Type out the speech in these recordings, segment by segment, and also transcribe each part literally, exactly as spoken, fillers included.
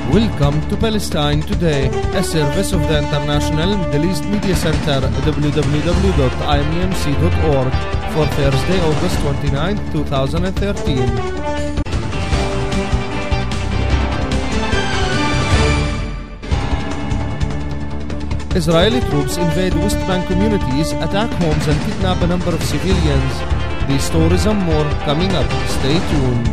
Welcome to Palestine Today, a service of the International Middle East Media Center, w w w dot i m e m c dot org, for Thursday, August twenty-ninth, two thousand thirteen. Israeli troops invade West Bank communities, attack homes and kidnap a number of civilians. These stories and more coming up. Stay tuned.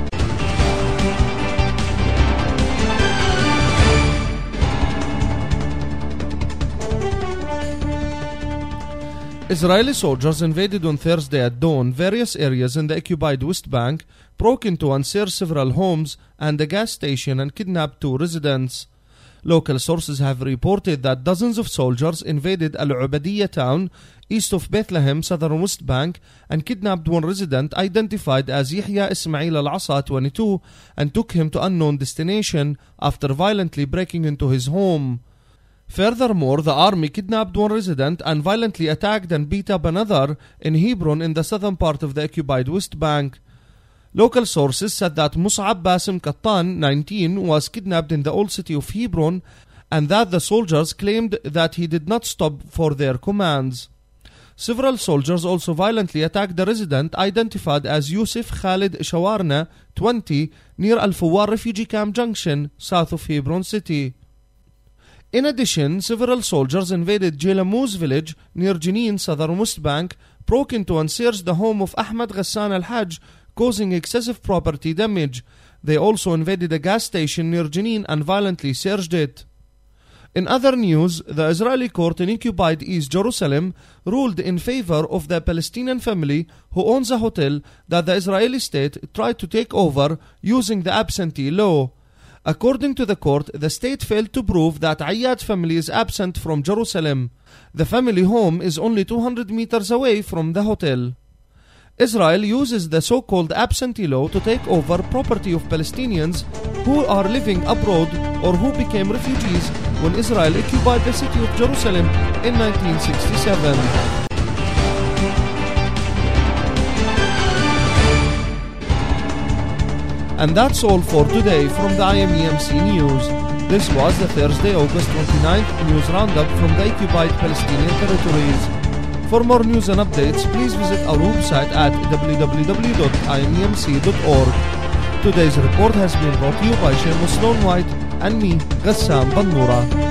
Israeli soldiers invaded on Thursday at dawn various areas in the occupied West Bank, broke into and searched several homes and a gas station and kidnapped two residents. Local sources have reported that dozens of soldiers invaded Al-Ubadiyya town, east of Bethlehem, southern West Bank, and kidnapped one resident identified as Yahya Ismail Al-Asa, twenty-two, and took him to unknown destination after violently breaking into his home. Furthermore, the army kidnapped one resident and violently attacked and beat up another in Hebron in the southern part of the occupied West Bank. Local sources said that Mus'ab Basim Kattan, nineteen, was kidnapped in the old city of Hebron and that the soldiers claimed that he did not stop for their commands. Several soldiers also violently attacked the resident identified as Yusuf Khalid Shawarna, twenty, near Al-Fuwar refugee camp junction, south of Hebron city. In addition, several soldiers invaded Jelamuz village near Jenin, southern West Bank, broke into and searched the home of Ahmad Ghassan al-Hajj, causing excessive property damage. They also invaded a gas station near Jenin and violently searched it. In other news, the Israeli court in occupied East Jerusalem ruled in favor of the Palestinian family who owns a hotel that the Israeli state tried to take over using the absentee law. According to the court, the state failed to prove that Ayyad family is absent from Jerusalem. The family home is only two hundred meters away from the hotel. Israel uses the so-called absentee law to take over property of Palestinians who are living abroad or who became refugees when Israel occupied the city of Jerusalem in nineteen sixty-seven. And that's all for today from the I M E M C News. This was the Thursday, August twenty-ninth news roundup from the occupied Palestinian territories. For more news and updates, please visit our website at w w w dot i m e m c dot org. Today's report has been brought to you by Seamus Sloan White and me, Ghassam Bannoura.